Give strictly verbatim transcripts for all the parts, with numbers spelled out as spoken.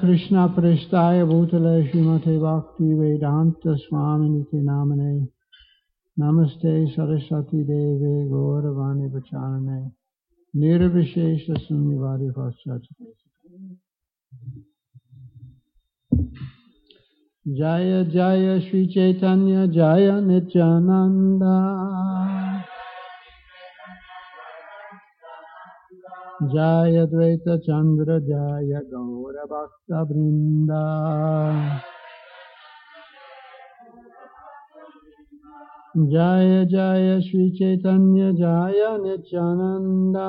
Krishna Prestaya Bhutale Srimate Bhakti Vedanta Swaminiti Namane Namaste Saraswati Deve Gauravani Vacharane Nirvishesha Sunnivari Paschachate Jaya Jaya Sri Chaitanya Jaya Nityananda Jaya Dvaita Chandra Jaya Gaura Bhakta Vrinda Jaya Jaya Sri Chaitanya Jaya Nityananda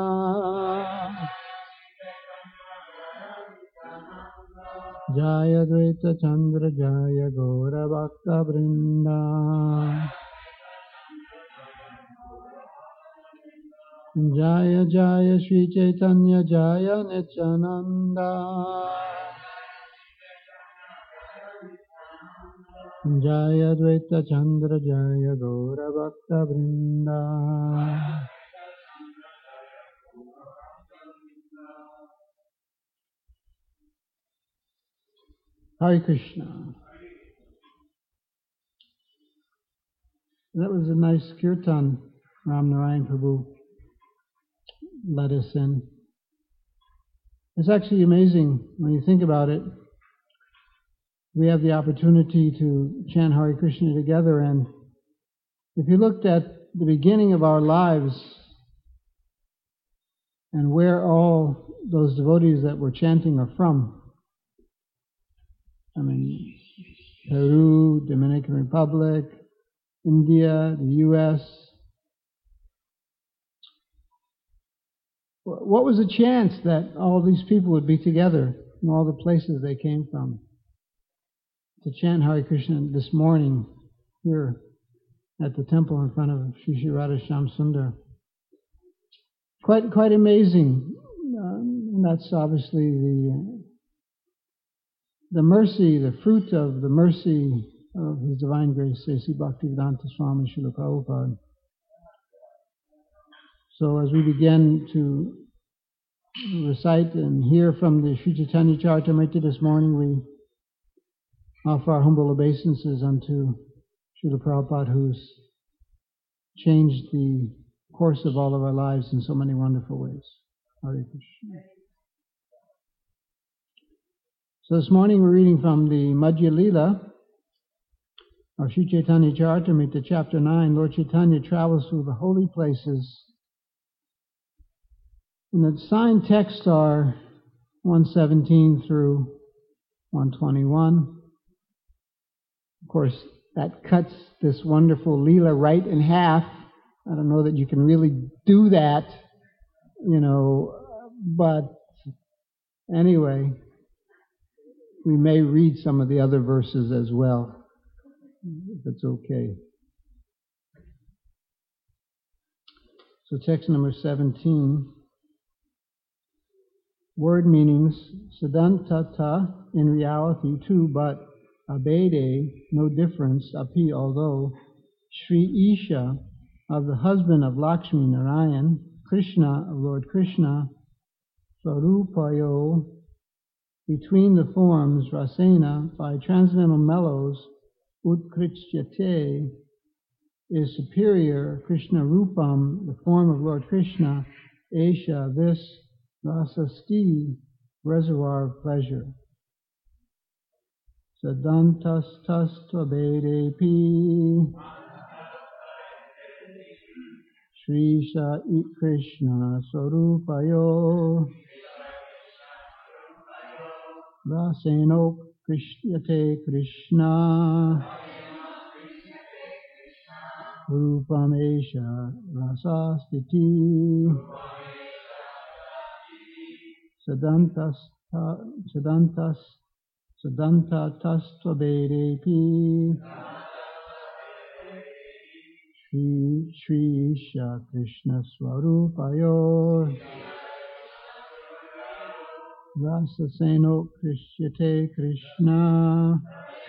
Jaya Dvaita Chandra Jaya Gaura Bhakta Vrinda Jaya Jaya Sri Chaitanya Jaya Nityananda Jaya Dvaita Chandra Jaya Gaura Bhakta Vrinda Hare Krishna. That was a nice kirtan Ram Narayan Prabhu led us in. It's actually amazing when you think about it. We have the opportunity to chant Hare Krishna together, and if you looked at the beginning of our lives and where all those devotees that were chanting are from, I mean, Peru, Dominican Republic, India, the U S, what was the chance that all these people would be together from all the places they came from to chant Hare Krishna this morning here at the temple in front of Shri Shri Radha Shyam Sundar? Quite, quite amazing. Um, and that's obviously the the mercy, the fruit of the mercy of His Divine Grace, A C Bhaktivedanta Swami Srila Prabhupada. So as we begin to recite and hear from the Sri Chaitanya Charitamrita this morning, we offer our humble obeisances unto Srila Prabhupada, who's changed the course of all of our lives in so many wonderful ways. Hare Krishna. So this morning we're reading from the Madhya Lila of Sri Chaitanya Charitamrita, chapter nine. Lord Chaitanya travels through the holy places. And the signed texts are one seventeen through one twenty-one. Of course, that cuts this wonderful Leela right in half. I don't know that you can really do that, you know, but anyway, we may read some of the other verses as well, if it's okay. So text number seventeen. Word meanings: Siddhantata, in reality, too, but abede, no difference, api, although, Sri Isha, of the husband of Lakshmi Narayan, Krishna, of Lord Krishna, Swarupayo, between the forms, Rasena, by transcendental mellows, Utkritsyate, is superior, Krishna Rupam, the form of Lord Krishna, Esha, this, Rasasti, reservoir of pleasure. Sadantas tas tvabedepi Shri Sha I Krishna Swarupayo Raseno Krishyate Krishna Rupamesha Rasastiti Sadantas Sadantas Sadanta tastva bedepi Shri Shri Isha Krishna Swarupayo Rasaseno Krishyate Krishna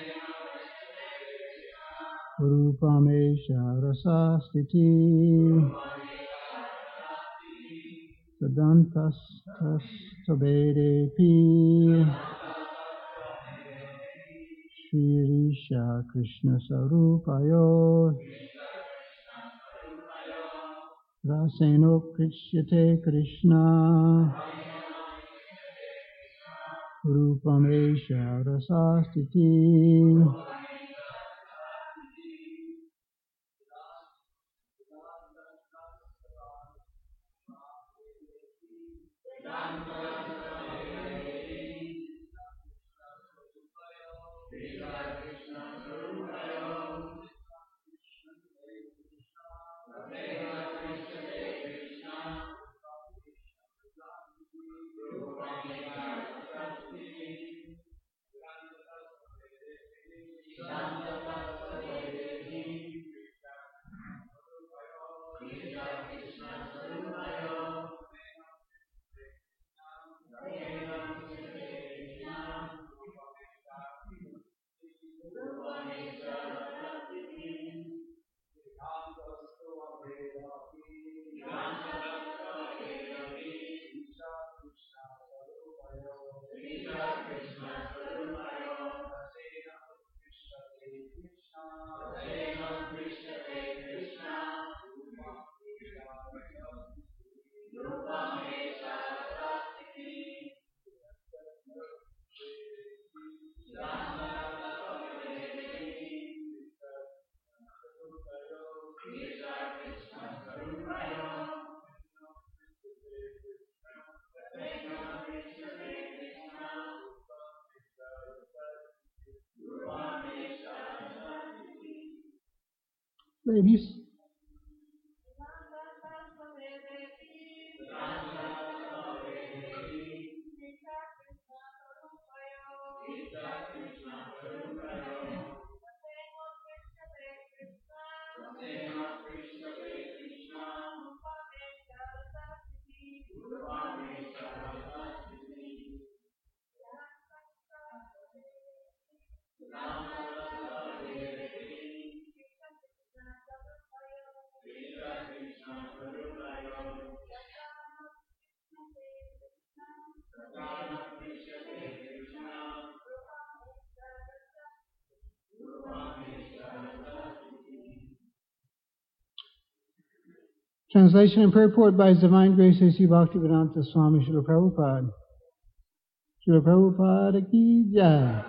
Rupamesha Rasastiti Sadantas tastva bedepi Shirisha Krishna Sarupayo Raseno Krishyate Krishna Rupamesha Rasastiti. Ladies. Translation and purport by His Divine Grace A C Bhaktivedanta Swami Srila Prabhupada. Srila Prabhupada ki jai.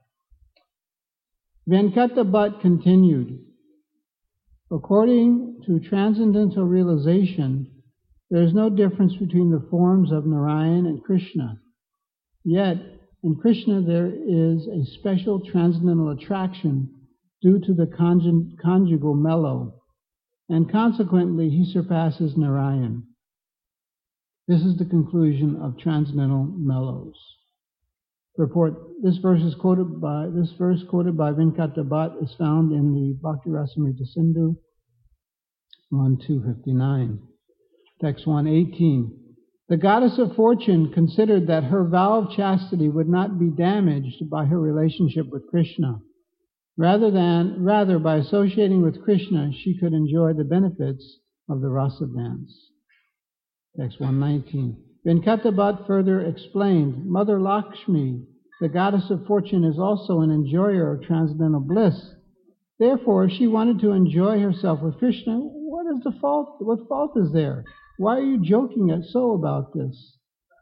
Venkata Bhatt continued. According to transcendental realization, there is no difference between the forms of Narayan and Krishna. Yet, in Krishna there is a special transcendental attraction due to the conjug- conjugal mellow, and consequently he surpasses Narayan. This is the conclusion of transcendental mellows. Report: This verse is quoted by this verse quoted by Venkata Bhatt is found in the Bhakti Rasamrita Sindhu one two fifty-nine. Text one eighteen. The goddess of fortune considered that her vow of chastity would not be damaged by her relationship with Krishna. Rather than, rather by associating with Krishna, she could enjoy the benefits of the rasa dance. Text one nineteen. Venkata Bhatt further explained, Mother Lakshmi, the goddess of fortune, is also an enjoyer of transcendental bliss. Therefore, if she wanted to enjoy herself with Krishna, what is the fault? What fault is there? Why are you joking so about this?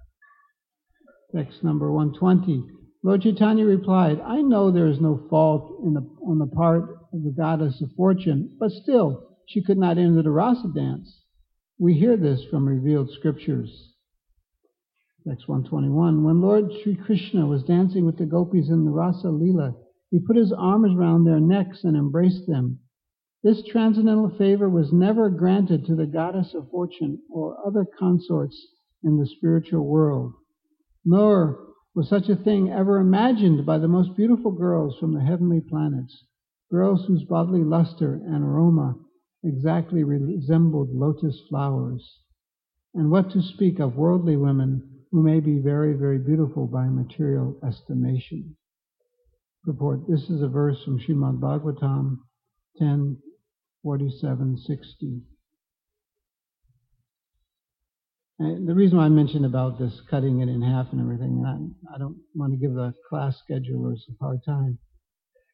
Text number one twenty. Lord Chaitanya replied, I know there is no fault in the, on the part of the goddess of fortune, but still, she could not enter the rasa dance. We hear this from revealed scriptures. Text one twenty-one. When Lord Sri Krishna was dancing with the gopis in the Rasa Leela, he put his arms around their necks and embraced them. This transcendental favor was never granted to the goddess of fortune or other consorts in the spiritual world, nor was such a thing ever imagined by the most beautiful girls from the heavenly planets, girls whose bodily luster and aroma exactly resembled lotus flowers. And what to speak of worldly women who may be very, very beautiful by material estimation. Purport: This is a verse from Srimad Bhagavatam ten forty-seven sixty. And the reason why I mentioned about this cutting it in half and everything, and I, I don't want to give the class schedulers a hard time,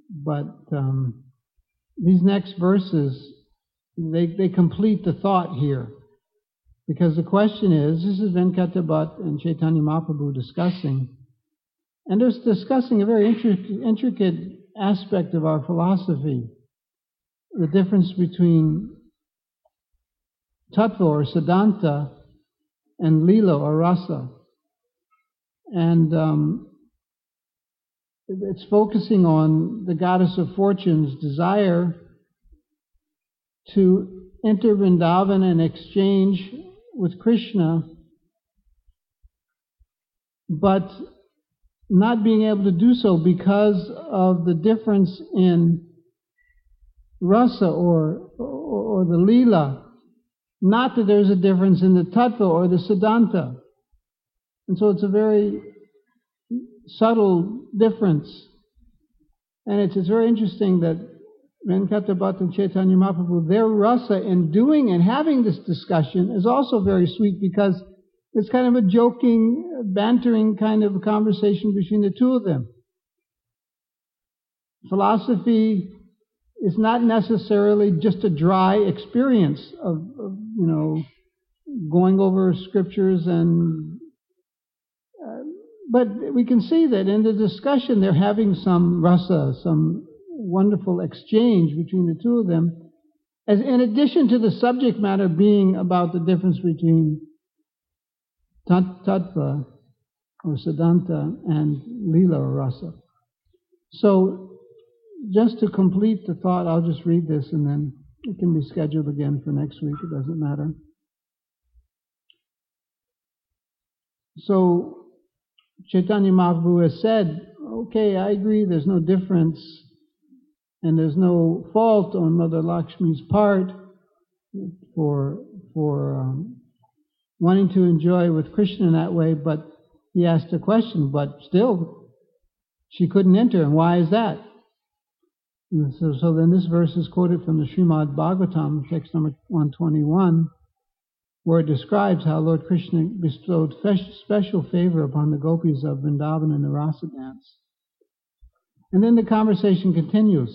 but um, these next verses, they, they complete the thought here. Because the question is, this is Venkata Bhatt and Chaitanya Mahaprabhu discussing, and they're discussing a very intricate, intricate aspect of our philosophy, the difference between tattva or siddhanta and lila or rasa. And um, it's focusing on the goddess of fortune's desire to enter Vrindavan and exchange with Krishna, but not being able to do so because of the difference in rasa or, or, or the lila. Not that there's a difference in the tattva or the siddhanta. And so it's a very subtle difference. And it's, it's very interesting that Venkata Bhatt and Chaitanya Mahaprabhu, their rasa in doing and having this discussion is also very sweet, because it's kind of a joking, bantering kind of a conversation between the two of them. Philosophy is not necessarily just a dry experience of, of you know, going over scriptures and uh, but we can see that in the discussion they're having some rasa, some wonderful exchange between the two of them, as in addition to the subject matter being about the difference between tat- tattva or siddhanta and lila or rasa. So just to complete the thought, I'll just read this and then it can be scheduled again for next week. It doesn't matter. So Chaitanya Mahaprabhu has said, okay, I agree, there's no difference and there's no fault on Mother Lakshmi's part for for um, wanting to enjoy with Krishna in that way, but he asked a question, but still she couldn't enter, and why is that? And so, so then this verse is quoted from the Srimad Bhagavatam, text number one twenty-one, where it describes how Lord Krishna bestowed special favor upon the gopis of Vrindavan in the Rasa dance. And then the conversation continues.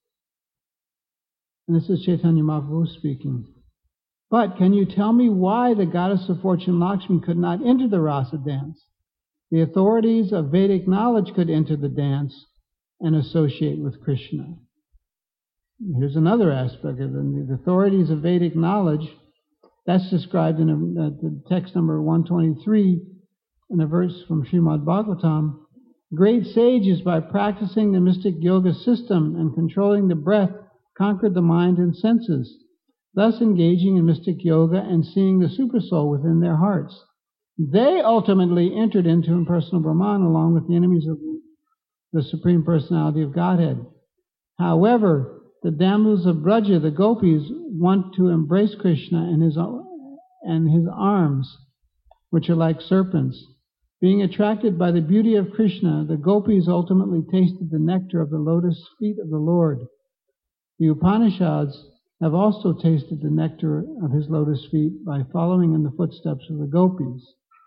And this is Chaitanya Mahaprabhu speaking. But can you tell me why the goddess of fortune Lakshmi could not enter the Rasa dance? The authorities of Vedic knowledge could enter the dance and associate with Krishna. Here's another aspect of it. The authorities of Vedic knowledge, that's described in a, uh, the text number one twenty-three, in a verse from Srimad Bhagavatam. Great sages, by practicing the mystic yoga system and controlling the breath, conquered the mind and senses, thus engaging in mystic yoga and seeing the supersoul within their hearts. They ultimately entered into impersonal Brahman along with the enemies of the Supreme Personality of Godhead. However, the damsels of Braja, the gopis, want to embrace Krishna and his, and his arms, which are like serpents. Being attracted by the beauty of Krishna, the gopis ultimately tasted the nectar of the lotus feet of the Lord. The Upanishads have also tasted the nectar of his lotus feet by following in the footsteps of the gopis.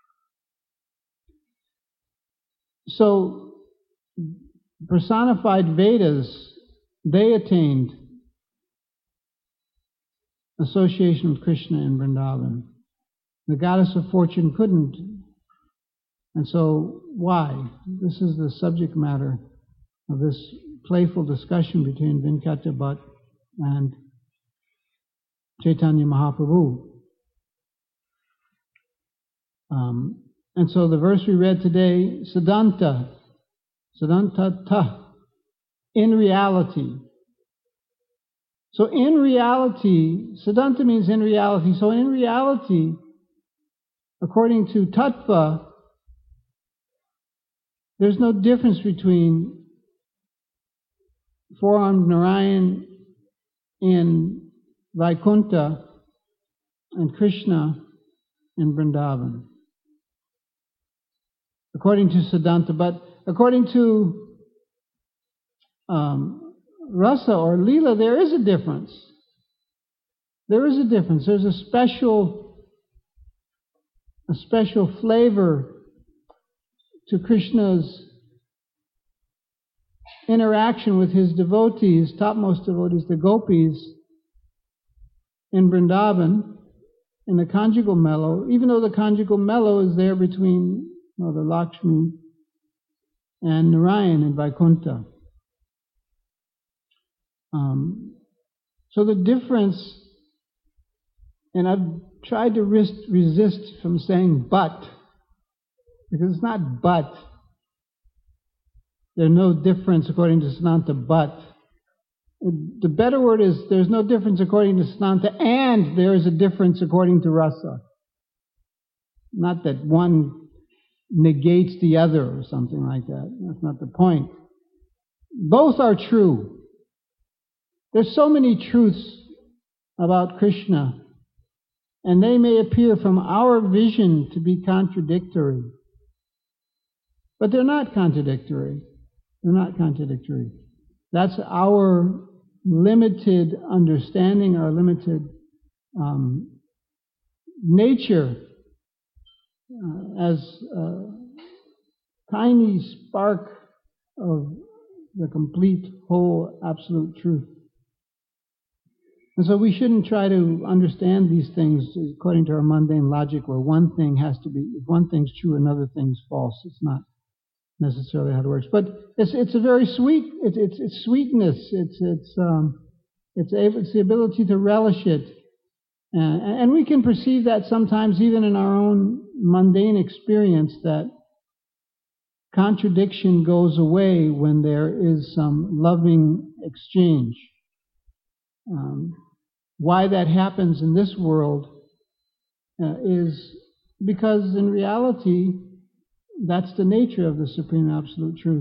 So, personified Vedas, they attained association with Krishna in Vrindavan. The goddess of fortune couldn't. And so, why? This is the subject matter of this playful discussion between Venkata Bhatt and Chaitanya Mahaprabhu. Um, and so the verse we read today, Siddhanta, Siddhanta ta, in reality. So in reality, Siddhanta means in reality. So in reality, according to Tattva, there's no difference between four-armed Narayan in Vaikuntha and Krishna in Vrindavan, according to Siddhanta. But according to um, Rasa or Lila, there is a difference. There is a difference. There's a special, a special flavor to Krishna's interaction with his devotees, topmost devotees, the gopis, in Vrindavan, in the conjugal mellow, even though the conjugal mellow is there between Mother Lakshmi and Narayan in Vaikuntha. Um, so the difference, and I've tried to resist, resist from saying but, because it's not but. There's no difference according to Siddhanta but. The better word is there's no difference according to Siddhanta, and there is a difference according to Rasa. Not that one negates the other or something like that. That's not the point. Both are true. There's so many truths about Krishna, and they may appear from our vision to be contradictory. But they're not contradictory. They're not contradictory. That's our limited understanding, our limited um, nature uh, as a tiny spark of the complete, whole, absolute truth. And so we shouldn't try to understand these things according to our mundane logic, where one thing has to be, if one thing's true, another thing's false. It's not necessarily how it works. But it's it's a very sweet, it's it's, it's sweetness, it's it's um, it's, able, it's the ability to relish it. And, and we can perceive that sometimes even in our own mundane experience, that contradiction goes away when there is some loving exchange. Um, why that happens in this world uh, is because in reality, that's the nature of the Supreme Absolute Truth.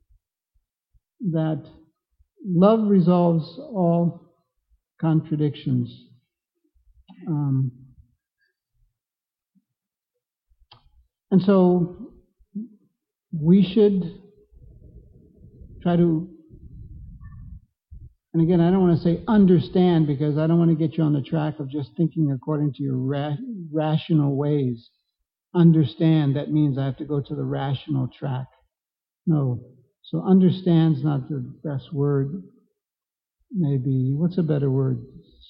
That love resolves all contradictions. Um, and so we should try to, and again, I don't want to say understand, because I don't want to get you on the track of just thinking according to your ra- rational ways. Understand, that means I have to go to the rational track. No. So understand's not the best word. Maybe, what's a better word?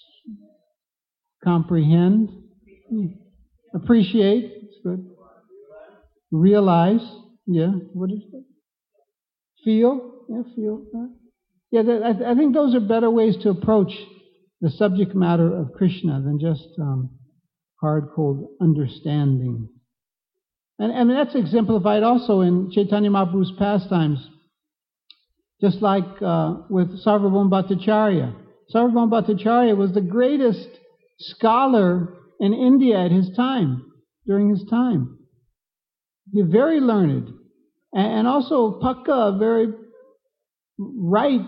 Comprehend? Appreciate? It's good. Realize? Yeah. What is it? Feel? Yeah, feel. Yeah, that, I, I think those are better ways to approach the subject matter of Krishna than just um, hard, cold understanding. And, and that's exemplified also in Chaitanya Mahaprabhu's pastimes, just like uh, with Sarvabhauma Bhattacharya. Sarvabhauma Bhattacharya was the greatest scholar in India at his time, during his time. He was very learned, and, and also Pakka, very right,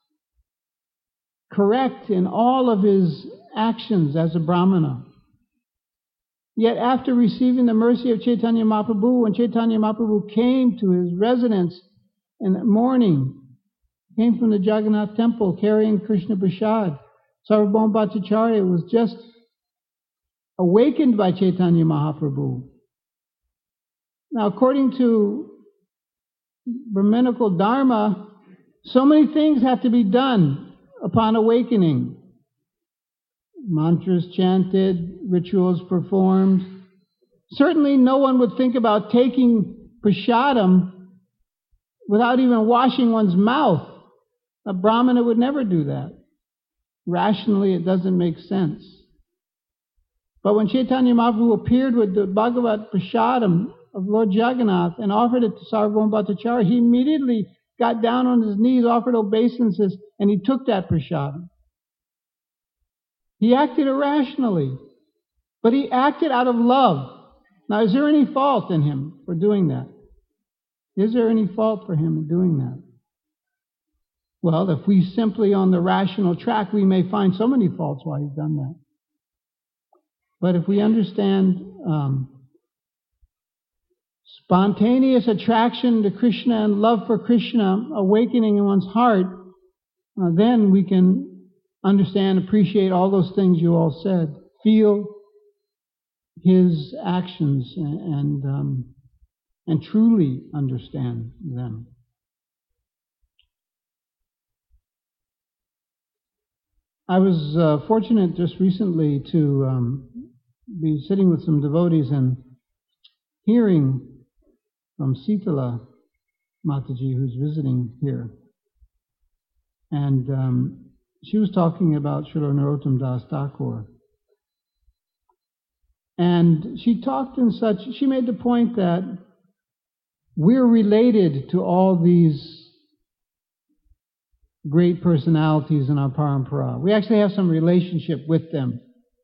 correct in all of his actions as a Brahmana. Yet after receiving the mercy of Chaitanya Mahaprabhu, when Chaitanya Mahaprabhu came to his residence in the morning, came from the Jagannath temple carrying Krishna Prasad, Sarvabhauma Bhattacharya was just awakened by Chaitanya Mahaprabhu. Now, according to Brahminical Dharma, so many things have to be done upon awakening. Mantras chanted, rituals performed. Certainly no one would think about taking prasadam without even washing one's mouth. A Brahmana would never do that. Rationally, it doesn't make sense. But when Chaitanya Mahaprabhu appeared with the Bhagavat prasadam of Lord Jagannath and offered it to Sarvabhauma Bhattacharya, he immediately got down on his knees, offered obeisances, and he took that prasadam. He acted irrationally, but he acted out of love. Now, is there any fault in him for doing that? Is there any fault for him in doing that? Well, if we simply on the rational track, we may find so many faults why he's done that. But if we understand um, spontaneous attraction to Krishna and love for Krishna awakening in one's heart, uh, then we can understand, appreciate all those things you all said. Feel his actions and and, um, and truly understand them. I was uh, fortunate just recently to um, be sitting with some devotees and hearing from Sitala Mataji, who's visiting here. And um, she was talking about Srila Narottam Das Thakur. And she talked in such, she made the point that we're related to all these great personalities in our parampara. We actually have some relationship with them.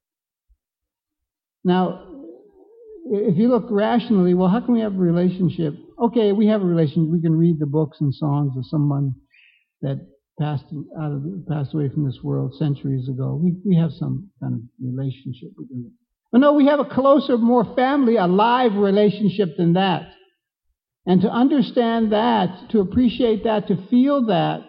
Now, if you look rationally, well, how can we have a relationship? Okay, we have a relationship. We can read the books and songs of someone that passed out of passed away from this world centuries ago. We we have some kind of relationship with them. But no, we have a closer, more family, alive relationship than that. And to understand that, to appreciate that, to feel that,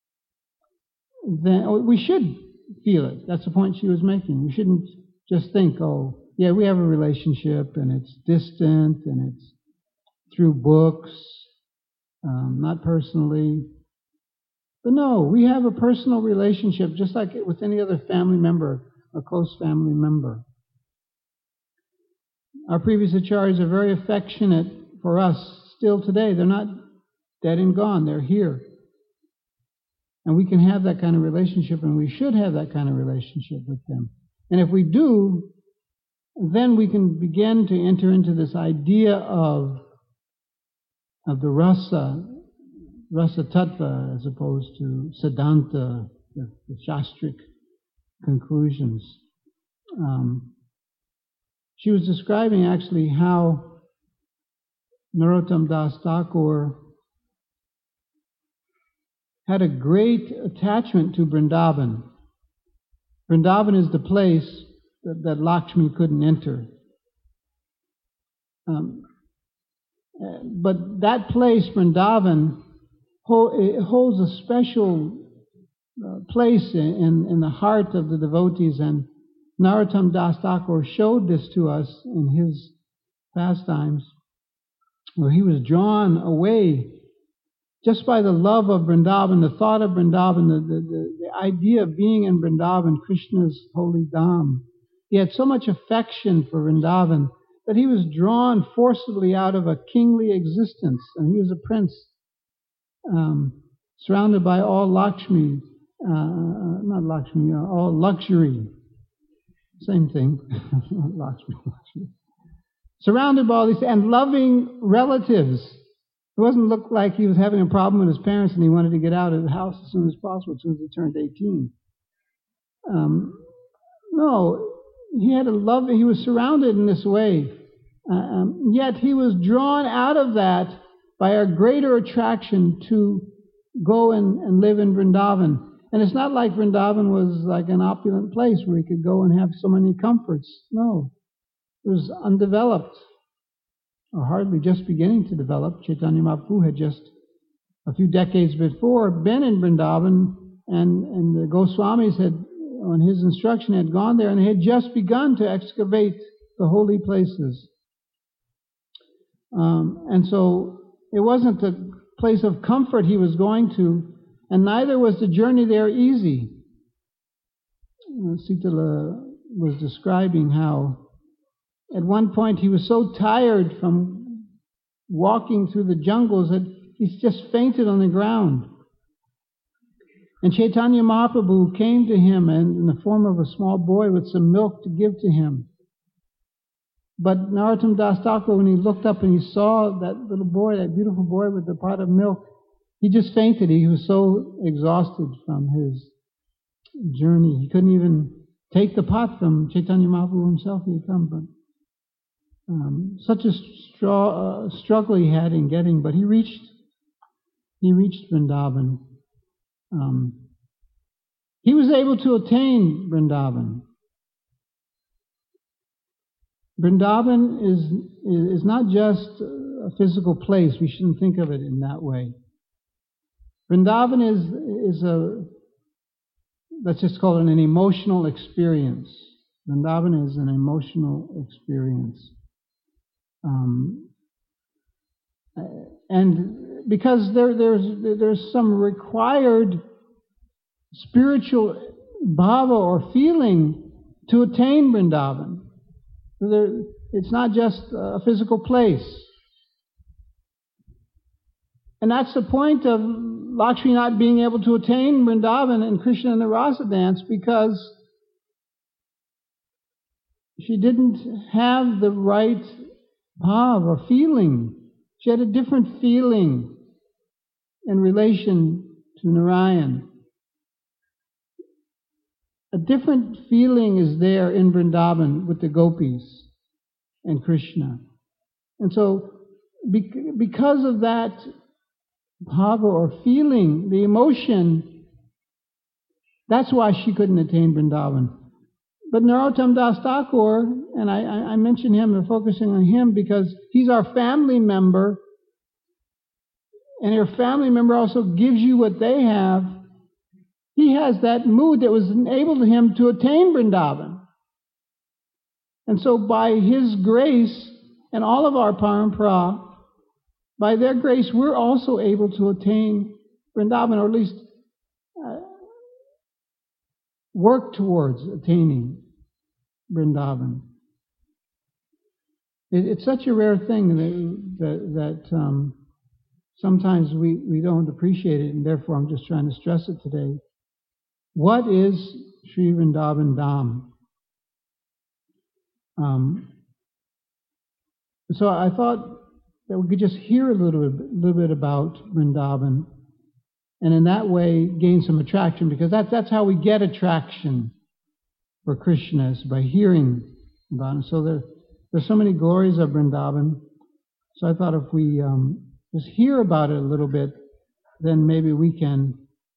then we should feel it. That's the point she was making. We shouldn't just think, oh, yeah, we have a relationship and it's distant and it's through books, um, not personally. But no, we have a personal relationship just like with any other family member, a close family member. Our previous acharyas are very affectionate for us still today. They're not dead and gone. They're here. And we can have that kind of relationship, and we should have that kind of relationship with them. And if we do, then we can begin to enter into this idea of, of the rasa, rasa tattva, as opposed to siddhanta, the, the shastric conclusions. Um, she was describing actually how Narottam Das Thakur had a great attachment to Vrindavan. Vrindavan is the place that, that Lakshmi couldn't enter. Um, but that place, Vrindavan, it holds a special uh, place in, in the heart of the devotees, and Narottam Das Thakur showed this to us in his pastimes, where he was drawn away just by the love of Vrindavan, the thought of Vrindavan, the, the, the, the idea of being in Vrindavan, Krishna's holy dham. He had so much affection for Vrindavan that he was drawn forcibly out of a kingly existence, and he was a prince, um, surrounded by all Lakshmi, uh, not Lakshmi, uh, all luxury. Same thing, Lakshmi, Lakshmi. Surrounded by all these, and loving relatives. It wasn't look like he was having a problem with his parents and he wanted to get out of the house as soon as possible, as soon as he turned eighteen. Um, no, he had a love, he was surrounded in this way. Uh, um, yet he was drawn out of that by a greater attraction to go and, and live in Vrindavan. And it's not like Vrindavan was like an opulent place where he could go and have so many comforts. No, it was undeveloped, or hardly just beginning to develop. Chaitanya Mahaprabhu had just a few decades before been in Vrindavan, and, and the Goswamis had, on his instruction, had gone there, and they had just begun to excavate the holy places. Um, and so it wasn't a place of comfort he was going to, and neither was the journey there easy. Uh, Sitala was describing how at one point he was so tired from walking through the jungles that he just fainted on the ground. And Chaitanya Mahaprabhu came to him and in the form of a small boy with some milk to give to him. But Narottam Das Thakur, when he looked up and he saw that little boy, that beautiful boy with the pot of milk, he just fainted. He was so exhausted from his journey. He couldn't even take the pot from Chaitanya Mahaprabhu himself. He had come, but um, such a straw, uh, struggle he had in getting. But he reached, he reached Vrindavan. Um, he was able to attain Vrindavan. Vrindavan is is not just a physical place. We shouldn't think of it in that way. Vrindavan is is a, let's just call it an emotional experience. Vrindavan is an emotional experience. Um, and because there there's there's some required spiritual bhava or feeling to attain Vrindavan. There, it's not just a physical place. And that's the point of Lakshmi not being able to attain Vrindavan and Krishna in the Rasa dance, because she didn't have the right bhav or feeling. She had a different feeling in relation to Narayan. A different feeling is there in Vrindavan with the gopis and Krishna. And so, because of that bhava or feeling, the emotion, that's why she couldn't attain Vrindavan. But Narottam Das Thakur, and I, I mention him and focusing on him because he's our family member, and your family member also gives you what they have. He has that mood that was enabled him to attain Vrindavan. And so by his grace and all of our parampara, by their grace, we're also able to attain Vrindavan, or at least uh, work towards attaining Vrindavan. It, it's such a rare thing that, that, that um, sometimes we, we don't appreciate it, and therefore I'm just trying to stress it today. What is Sri Vrindavan Dham? Um, so I thought that we could just hear a little bit, little bit about Vrindavan, and in that way gain some attraction, because that's that's how we get attraction for Krishna, is by hearing about him. So there, there's so many glories of Vrindavan. So I thought if we um, just hear about it a little bit, then maybe we can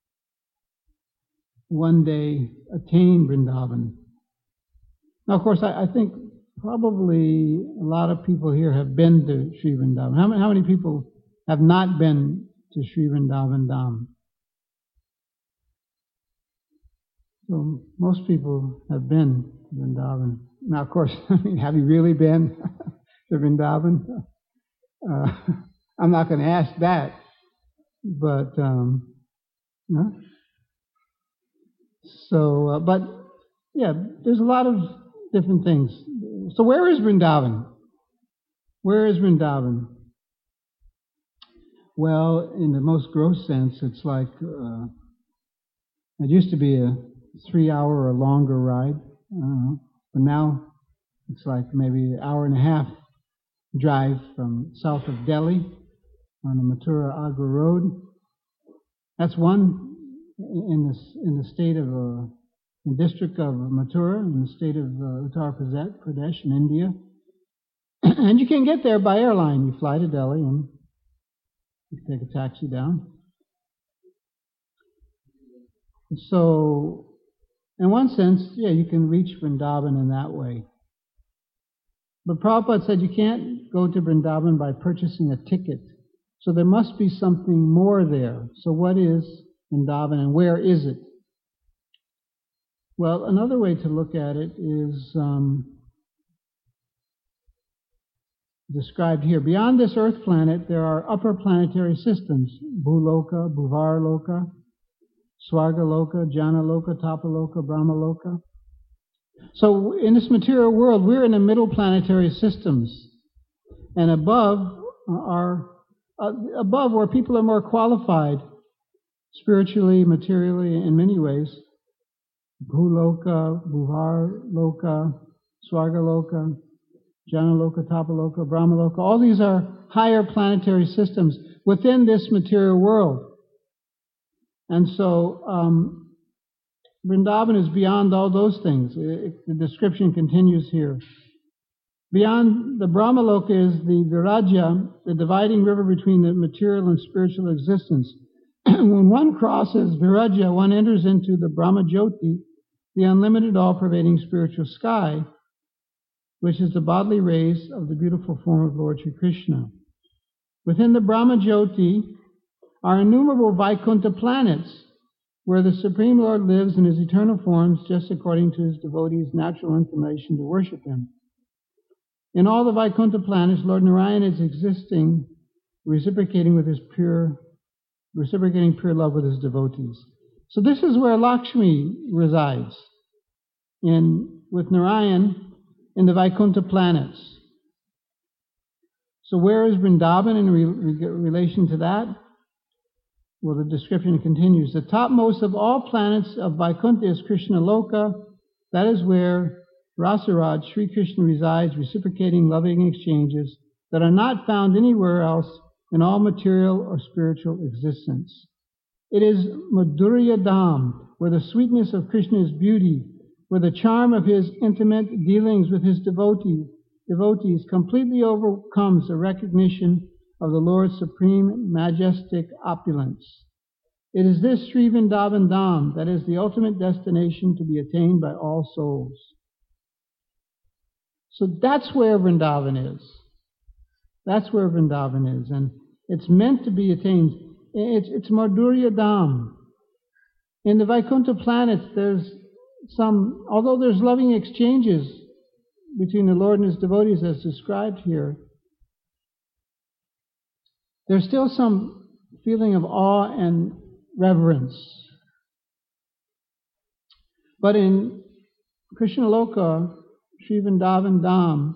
one day attain Vrindavan. Now, of course, I, I think probably a lot of people here have been to Sri Vrindavan. How many, how many people have not been to Sri Vrindavan Dham? So most people have been to Vrindavan. Now, of course, I mean, have you really been to Vrindavan? Uh, I'm not going to ask that, but um, huh? So, uh, but yeah, there's a lot of different things. So where is Vrindavan? Where is Vrindavan? Well, in the most gross sense, it's like, uh, it used to be a three hour or longer ride, uh, but now it's like maybe an hour and a half drive from south of Delhi on the Mathura-Agra road. That's one in the, in the state of, uh, the district of Mathura, in the state of uh, Uttar Pradesh in India. And you can get there by airline. You fly to Delhi and you take a taxi down. So, in one sense, yeah, you can reach Vrindavan in that way. But Prabhupada said you can't go to Vrindavan by purchasing a ticket. So there must be something more there. So what is Vrindavan and where is it? Well, another way to look at it is um, described here. Beyond this earth planet, there are upper planetary systems: Bhuloka, Bhuvarloka, Swargaloka, Janaloka, Tapaloka, Brahmaloka. So in this material world, we're in the middle planetary systems, and above are uh, above where people are more qualified spiritually, materially, in many ways. Bhuloka, Bhuvarloka, Swargaloka, Janaloka, Tapaloka, Brahmaloka. All these are higher planetary systems within this material world. And so um, Vrindavan is beyond all those things. It, the description continues here. Beyond the Brahmaloka is the Viraja, the dividing river between the material and spiritual existence. When one crosses Viraja, one enters into the Brahmajyoti, the unlimited, all-pervading spiritual sky, which is the bodily rays of the beautiful form of Lord Sri Krishna. Within the Brahmajyoti are innumerable Vaikuntha planets, where the Supreme Lord lives in his eternal forms just according to his devotees' natural inclination to worship him. In all the Vaikuntha planets, Lord Narayan is existing, reciprocating with his pure, reciprocating pure love with his devotees. So this is where Lakshmi resides, in with Narayan in the Vaikuntha planets. So where is Vrindavan in re- re- relation to that? Well, the description continues. The topmost of all planets of Vaikuntha is Krishna Loka. That is where Rasaraj, Sri Krishna, resides, reciprocating loving exchanges that are not found anywhere else in all material or spiritual existence. It is Madhurya Dham, where the sweetness of Krishna's beauty, where the charm of his intimate dealings with his devotee, devotees completely overcomes the recognition of the Lord's supreme majestic opulence. It is this Sri Vrindavan Dham that is the ultimate destination to be attained by all souls. So that's where Vrindavan is. That's where Vrindavan is. And it's meant to be attained. It's, it's Madhurya Dham. In the Vaikuntha planets, there's some, although there's loving exchanges between the Lord and his devotees as described here, there's still some feeling of awe and reverence. But in Krishna Loka, Sri Vrindavan Dham,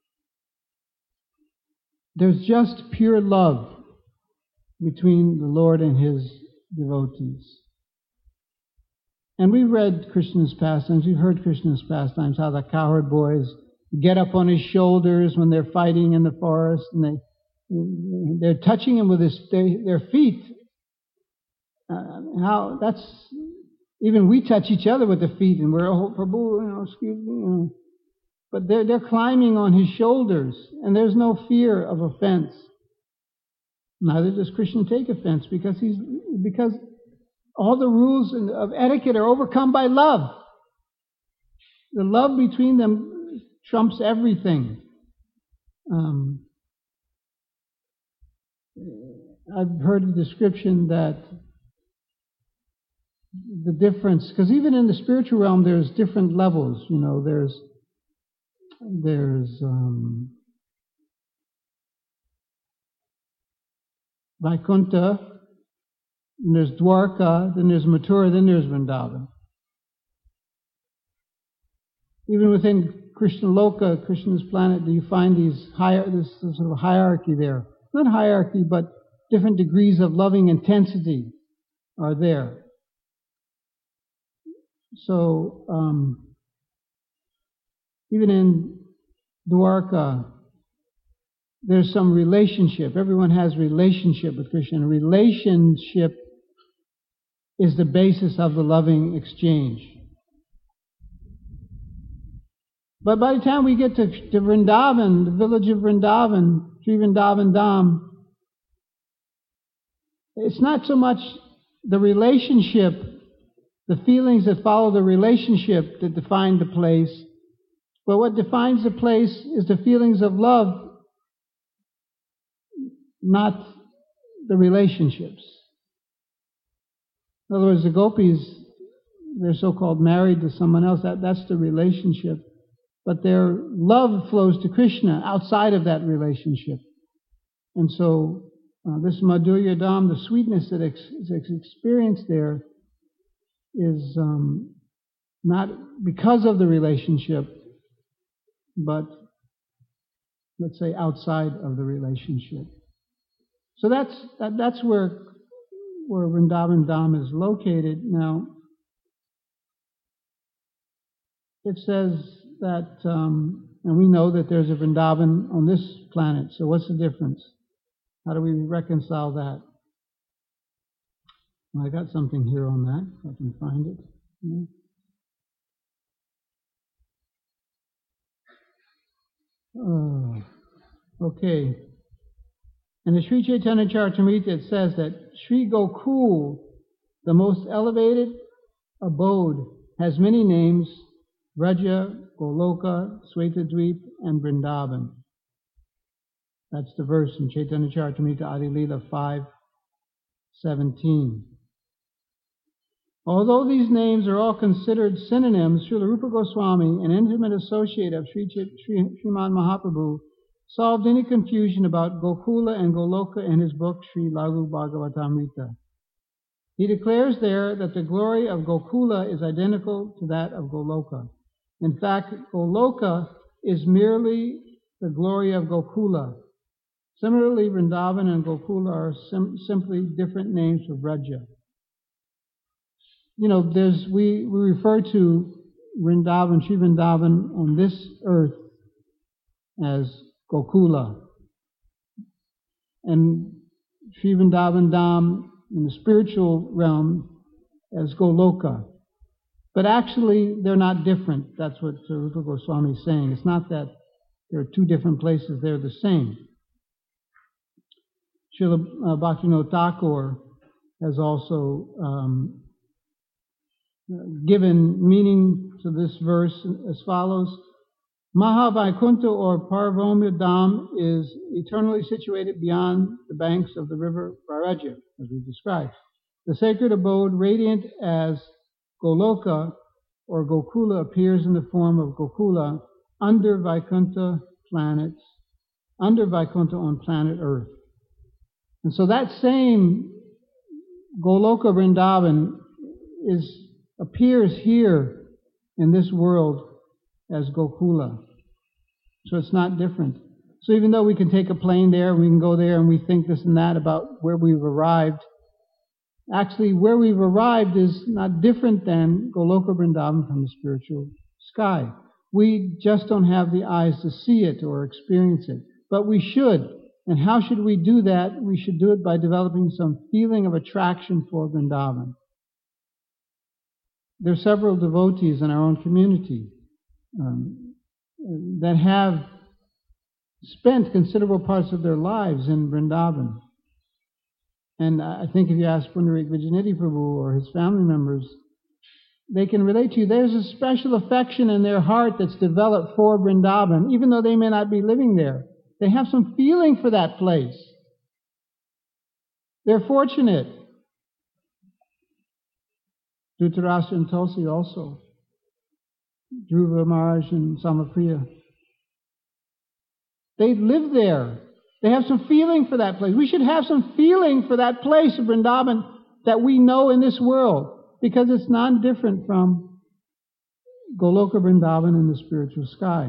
there's just pure love between the Lord and his devotees. And we've read Krishna's pastimes, we've heard Krishna's pastimes, how the cowherd boys get up on his shoulders when they're fighting in the forest, and they, they're touching him with his, their, their feet. Uh, how that's, even we touch each other with the feet, and we're, oh, Prabhu, you know, excuse me, you know. But they're, they're climbing on his shoulders, and there's no fear of offense. Neither does Krishna take offense, because he's, because all the rules of etiquette are overcome by love. The love between them trumps everything. Um, I've heard a description that the difference, because even in the spiritual realm there's different levels, you know, there's there's um, Vaikuntha, and there's Dwarka, then there's Mathura, then there's Vrindavan. Even within Krishna Loka, Krishna's planet, do you find these hier- this sort of hierarchy there? Not hierarchy, but different degrees of loving intensity are there. So, um, even in Dwarka, there's some relationship. Everyone has relationship with Krishna. And relationship is the basis of the loving exchange. But by the time we get to, to Vrindavan, the village of Vrindavan, Sri Vrindavan Dham, it's not so much the relationship, the feelings that follow the relationship that define the place, but what defines the place is the feelings of love, not the relationships. In other words, the gopis, they're so-called married to someone else, that, that's the relationship. But their love flows to Krishna outside of that relationship. And so uh, this Madhurya Dham, the sweetness that ex- is experienced there, is um, not because of the relationship, but let's say outside of the relationship. So that's that, that's where where Vrindavan Dham is located. Now, it says that, um, and we know that there's a Vrindavan on this planet. So what's the difference? How do we reconcile that? Well, I got something here on that, if I can find it. Yeah. Oh, okay. In the Sri Chaitanya Charitamrita it says that Sri Gokul, the most elevated abode, has many names: Vraja, Goloka, Svetadweep, and Vrindavan. That's the verse in Chaitanya Charitamrita Adi Lila five seventeen. Although these names are all considered synonyms, Srila Rupa Goswami, an intimate associate of Sri Sriman Mahaprabhu, solved any confusion about Gokula and Goloka in his book Sri Laghu Bhagavatamrita. He declares there that the glory of Gokula is identical to that of Goloka. In fact, Goloka is merely the glory of Gokula. Similarly, Vrindavan and Gokula are sim- simply different names for Vraja. You know, there's we, we refer to Vrindavan, Sri Vrindavan on this earth as Gokula, and Sri Vrindavan Dham in the spiritual realm as Goloka. But actually, they're not different. That's what Rupa Goswami is saying. It's not that there are two different places, they're the same. Srila uh, Bhaktivinoda Thakur has also um, given meaning to this verse as follows. Mahavaikuntha or Parvomya Dham is eternally situated beyond the banks of the river Vraja, as we described. The sacred abode, radiant as Goloka or Gokula, appears in the form of Gokula under Vaikuntha planets, under Vaikuntha on planet Earth. And so that same Goloka Vrindavan is appears here in this world as Gokula. So it's not different. So even though we can take a plane there, we can go there and we think this and that about where we've arrived, actually where we've arrived is not different than Goloka Vrindavan from the spiritual sky. We just don't have the eyes to see it or experience it. But we should. And how should we do that? We should do it by developing some feeling of attraction for Vrindavan. There are several devotees in our own community um, that have spent considerable parts of their lives in Vrindavan. And I think if you ask Pundarik Vijayanidhi Prabhu or his family members, they can relate to you. There's a special affection in their heart that's developed for Vrindavan, even though they may not be living there. They have some feeling for that place. They're fortunate. Dhritarashtra and Tulsi also. Dhruva Maharaj and Samapriya. They live there. They have some feeling for that place. We should have some feeling for that place of Vrindavan that we know in this world, because it's not different from Goloka Vrindavan in the spiritual sky.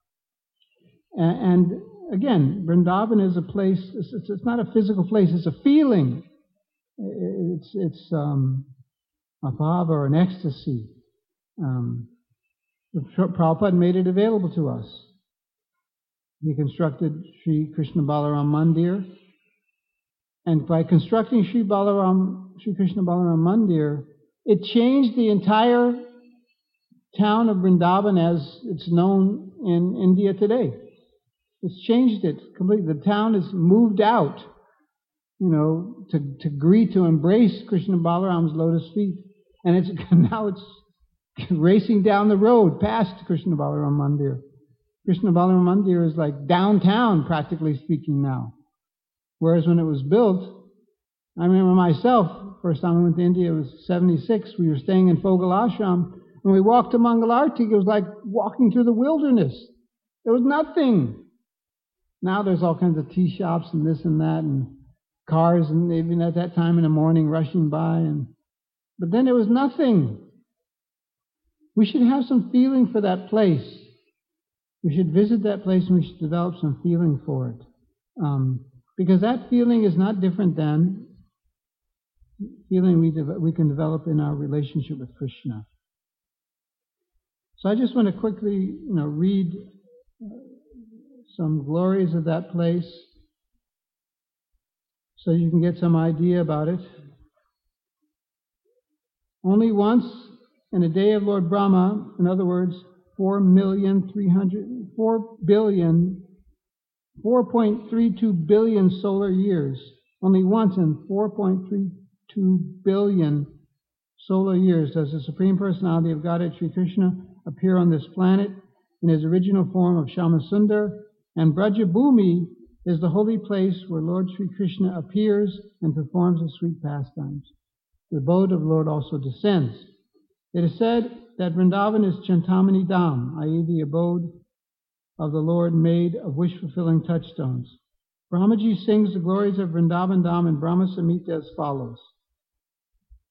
And again, Vrindavan is a place, it's, it's not a physical place, it's a feeling. It's, it's um, a bhava or an ecstasy. Um, Prabhupada made it available to us. He constructed Sri Krishna Balaram Mandir. And by constructing Sri Balaram, Sri Krishna Balaram Mandir, it changed the entire town of Vrindavan as it's known in India today. It's changed it completely. The town has moved out, you know, to, to agree to embrace Krishna Balaram's lotus feet. And it's now it's racing down the road past Krishna Balaram Mandir. Krishna Balaram Mandir is like downtown, practically speaking, now. Whereas when it was built, I remember myself, first time I went to India, it was seventy-six, we were staying in Fogal Ashram, and we walked to Mangalartik, it was like walking through the wilderness. There was nothing. Now there's all kinds of tea shops and this and that, and cars, and even at that time in the morning rushing by, and but then there was nothing. We should have some feeling for that place. We should visit that place and we should develop some feeling for it. Um, because that feeling is not different than feeling we, de- we can develop in our relationship with Krishna. So I just want to quickly, you know, read uh, some glories of that place so you can get some idea about it. Only once in a day of Lord Brahma, in other words, four million three hundred, four billion, four point three two billion solar years. Only once in four point three two billion solar years does the Supreme Personality of Godhead Sri Krishna appear on this planet in his original form of Shyamasundar, and Brajabhumi is the holy place where Lord Sri Krishna appears and performs his sweet pastimes. The abode of the Lord also descends. It is said that Vrindavan is Chintamani Dham, that is the abode of the Lord made of wish-fulfilling touchstones. Brahmaji sings the glories of Vrindavan Dham in Brahma Samhita as follows.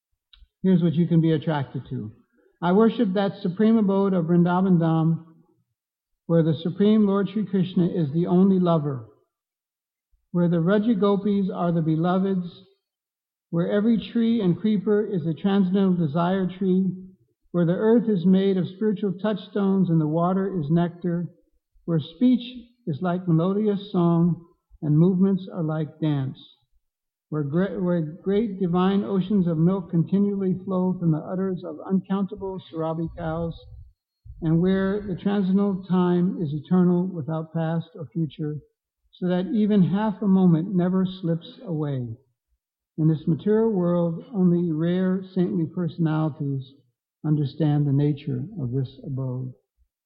Here's what you can be attracted to. I worship that supreme abode of Vrindavan Dham, where the Supreme Lord Sri Krishna is the only lover, where the Vraja Gopis are the beloveds, where every tree and creeper is a transcendental desire tree, where the earth is made of spiritual touchstones and the water is nectar, where speech is like melodious song and movements are like dance, where great, where great divine oceans of milk continually flow from the udders of uncountable Sarabi cows, and where the transcendental time is eternal without past or future, so that even half a moment never slips away. In this material world, only rare saintly personalities understand the nature of this abode.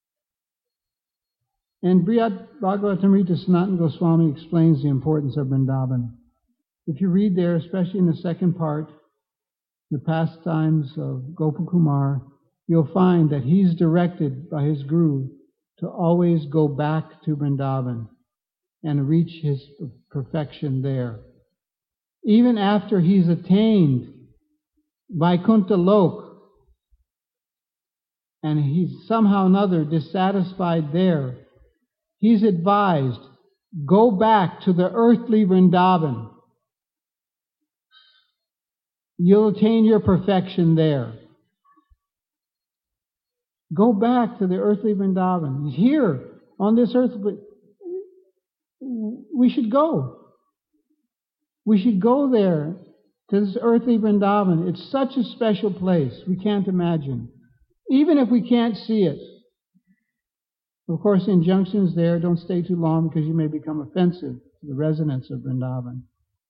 And Brihad Bhagavatamrita Sanatana Goswami explains the importance of Vrindavan. If you read there, especially in the second part, the pastimes of Gopakumar, you'll find that he's directed by his Guru to always go back to Vrindavan and reach his perfection there. Even after he's attained Vaikuntha Lok, and he's somehow or another dissatisfied there, he's advised, go back to the earthly Vrindavan. You'll attain your perfection there. Go back to the earthly Vrindavan. Here, on this earth, we should go. We should go there to this earthly Vrindavan. It's such a special place, we can't imagine. Even if we can't see it. Of course, the injunctions there, don't stay too long because you may become offensive to the residents of Vrindavan,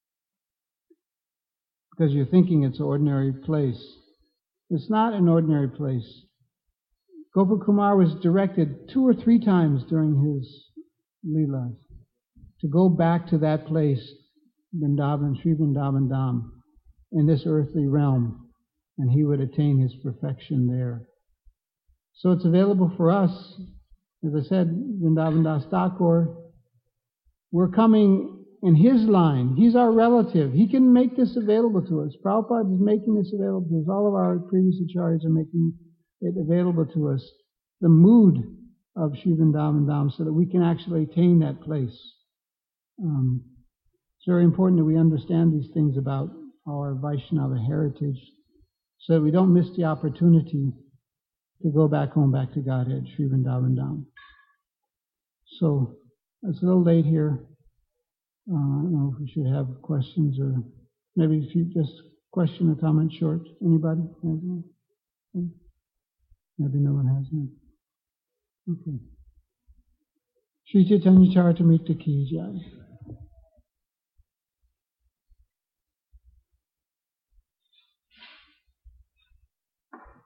because you're thinking it's an ordinary place. It's not an ordinary place. Gopakumar was directed two or three times during his Leelas to go back to that place, Vrindavan, Sri Vrindavan Dham, in this earthly realm, and he would attain his perfection there. So it's available for us. As I said, Vrindavan Das Thakur, we're coming in his line. He's our relative. He can make this available to us. Prabhupada is making this available to us. All of our previous acharyas are making it available to us. The mood of Sri Vrindavan Dham, so that we can actually attain that place. Um, it's very important that we understand these things about our Vaishnava heritage, so that we don't miss the opportunity to go back home, back to Godhead, Sri Vrindavan Dham. So, it's a little late here. Uh, I don't know if we should have questions, or maybe if you just question or comment short. Anybody has any? Maybe no one has any. Okay. Shri Chaitanya Charitamrita Ki Jai.